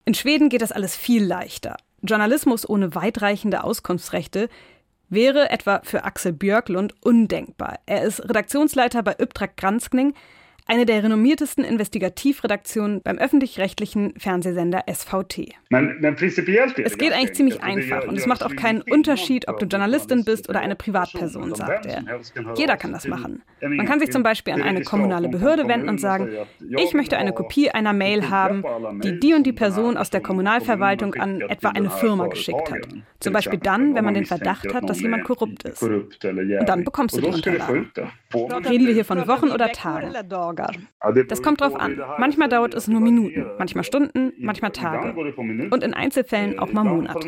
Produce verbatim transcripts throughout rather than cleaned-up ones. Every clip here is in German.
In Schweden geht das alles viel leichter. Journalismus ohne weitreichende Auskunftsrechte wäre etwa für Axel Björklund undenkbar. Er ist Redaktionsleiter bei Uppdrag Granskning, eine der renommiertesten Investigativredaktionen beim öffentlich-rechtlichen Fernsehsender S V T. Es geht eigentlich ziemlich einfach und es macht auch keinen Unterschied, ob du Journalistin bist oder eine Privatperson, sagt er. Jeder kann das machen. Man kann sich zum Beispiel an eine kommunale Behörde wenden und sagen, ich möchte eine Kopie einer Mail haben, die die und die Person aus der Kommunalverwaltung an etwa eine Firma geschickt hat. Zum Beispiel dann, wenn man den Verdacht hat, dass jemand korrupt ist. Und dann bekommst du die Unterlagen. Reden wir hier von Wochen oder Tagen? Das kommt drauf an. Manchmal dauert es nur Minuten, manchmal Stunden, manchmal Tage. Und in Einzelfällen auch mal Monate.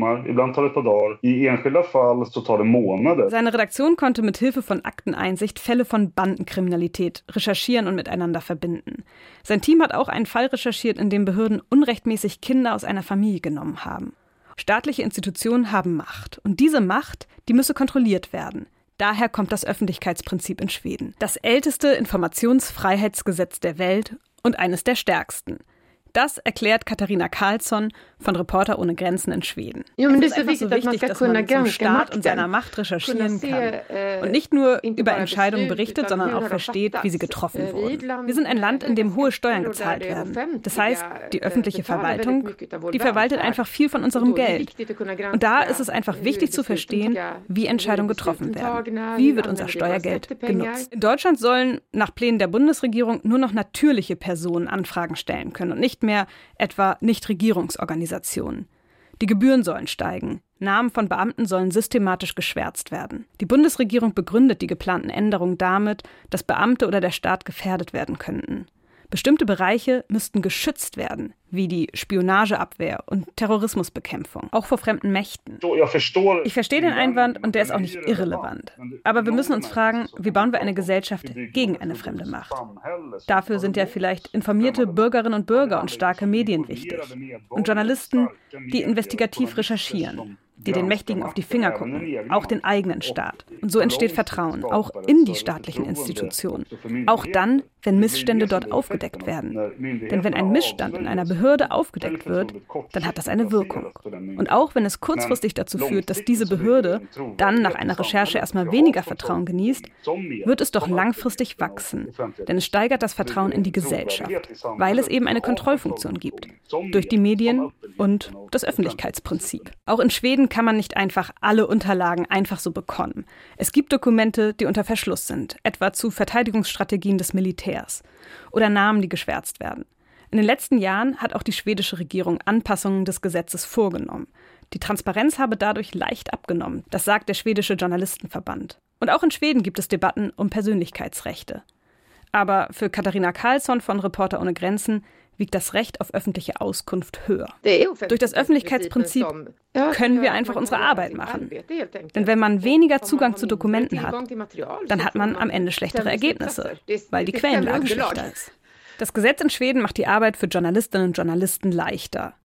Seine Redaktion konnte mit Hilfe von Akteneinsicht Fälle von Bandenkriminalität recherchieren und miteinander verbinden. Sein Team hat auch einen Fall recherchiert, in dem Behörden unrechtmäßig Kinder aus einer Familie genommen haben. Staatliche Institutionen haben Macht. Und diese Macht, die müsse kontrolliert werden. Daher kommt das Öffentlichkeitsprinzip in Schweden. Das älteste Informationsfreiheitsgesetz der Welt und eines der stärksten. Das erklärt Katharina Karlsson von Reporter ohne Grenzen in Schweden. Ja, es ist einfach so wichtig, dass man zum Staat und seiner Macht recherchieren kann. Und nicht nur über Entscheidungen berichtet, sondern auch versteht, wie sie getroffen wurden. Wir sind ein Land, in dem hohe Steuern gezahlt werden. Das heißt, die öffentliche Verwaltung, die verwaltet einfach viel von unserem Geld. Und da ist es einfach wichtig zu verstehen, wie Entscheidungen getroffen werden. Wie wird unser Steuergeld genutzt? In Deutschland sollen nach Plänen der Bundesregierung nur noch natürliche Personen Anfragen stellen können und nicht mehr etwa Nichtregierungsorganisationen. Die Gebühren sollen steigen. Namen von Beamten sollen systematisch geschwärzt werden. Die Bundesregierung begründet die geplanten Änderungen damit, dass Beamte oder der Staat gefährdet werden könnten. Bestimmte Bereiche müssten geschützt werden, wie die Spionageabwehr und Terrorismusbekämpfung, auch vor fremden Mächten. Ich verstehe den Einwand und der ist auch nicht irrelevant. Aber wir müssen uns fragen, wie bauen wir eine Gesellschaft gegen eine fremde Macht? Dafür sind ja vielleicht informierte Bürgerinnen und Bürger und starke Medien wichtig. Und Journalisten, die investigativ recherchieren, die den Mächtigen auf die Finger gucken, auch den eigenen Staat. Und so entsteht Vertrauen, auch in die staatlichen Institutionen. Auch dann, wenn Missstände dort aufgedeckt werden. Denn wenn ein Missstand in einer Behörde aufgedeckt wird, dann hat das eine Wirkung. Und auch wenn es kurzfristig dazu führt, dass diese Behörde dann nach einer Recherche erstmal weniger Vertrauen genießt, wird es doch langfristig wachsen. Denn es steigert das Vertrauen in die Gesellschaft, weil es eben eine Kontrollfunktion gibt. Durch die Medien und das Öffentlichkeitsprinzip. Auch in Schweden kann man nicht einfach alle Unterlagen einfach so bekommen. Es gibt Dokumente, die unter Verschluss sind, etwa zu Verteidigungsstrategien des Militärs oder Namen, die geschwärzt werden. In den letzten Jahren hat auch die schwedische Regierung Anpassungen des Gesetzes vorgenommen. Die Transparenz habe dadurch leicht abgenommen, das sagt der schwedische Journalistenverband. Und auch in Schweden gibt es Debatten um Persönlichkeitsrechte. Aber für Katharina Karlsson von Reporter ohne Grenzen wiegt das Recht auf öffentliche Auskunft höher. Durch das Öffentlichkeitsprinzip können wir einfach unsere Arbeit machen. Denn wenn man weniger Zugang zu Dokumenten hat, dann hat man am Ende schlechtere Ergebnisse, weil die Quellenlage schlechter ist. Das Gesetz in Schweden macht die Arbeit für Journalistinnen und Journalisten leichter.